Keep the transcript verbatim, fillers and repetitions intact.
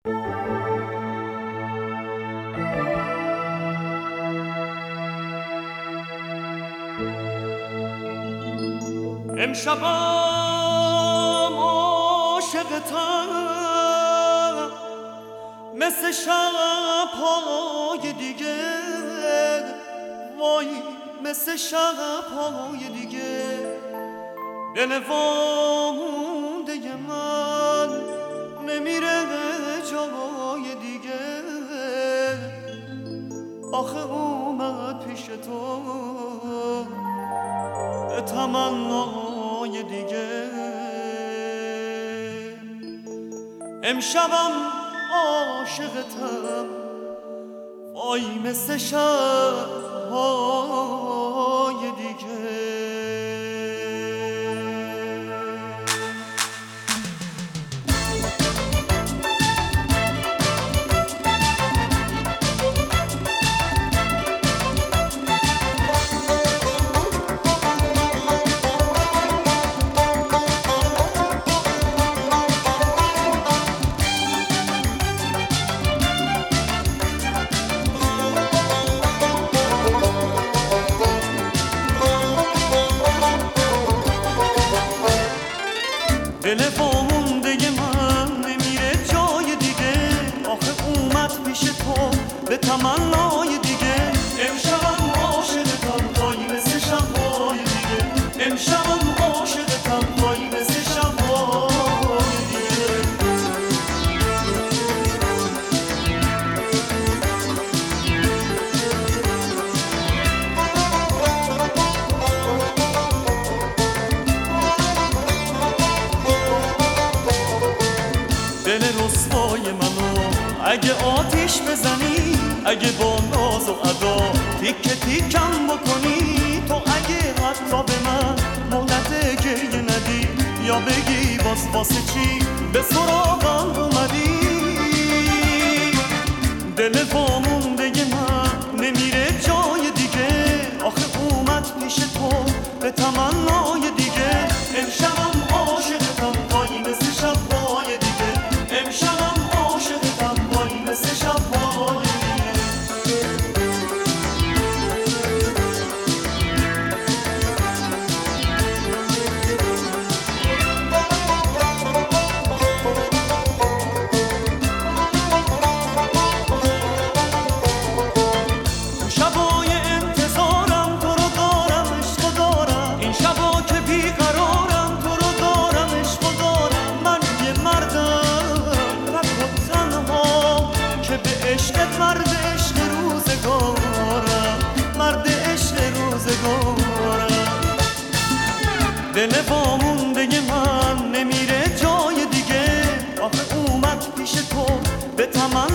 امشبم عاشقتم مثل شب‌های دیگه، وای مثل شب‌های دیگه. دل وامونده من نمیره جای دیگه، آخه اومد پیش تو به تمنای دیگه. امشبم عاشقتم، وای مثل شب‌های دیگه. دل وامونده من نمیره جای دیگه، آخه اومد پیش تو به تمنای دیگه. امشبم عاشقتم، وای مثل شب‌های دیگه. امشبم عاشقتم، وای مثل شب‌های دیگه. دل رسوای منو اگه آتیش بزنی، اگه با ناز و ادا تیکه تیکم بکنی، تو اگه حتی به من مهلت گریه ندی، یا بگی باز واسه چی به سراغم اومدی. دل وامونده من نمیره جای دیگه، آخه اومد پیش تو به تمنای دیگه. امشبم عاشقتم، وای مثل شب‌های دیگه. امشبم عاشقتم، وای مثل شب‌های دیگه. تو شبای انتظارم تو رو دارم، عشق دارم. این شبا که بیقرارم تو رو دارم، عشق دارم. من یه مردم که به عشقت مرد عشق روزگارم، مرد عشق روزگارم. دل وامونده من نمیره جای دیگه، آخه اومد پیش تو به تمن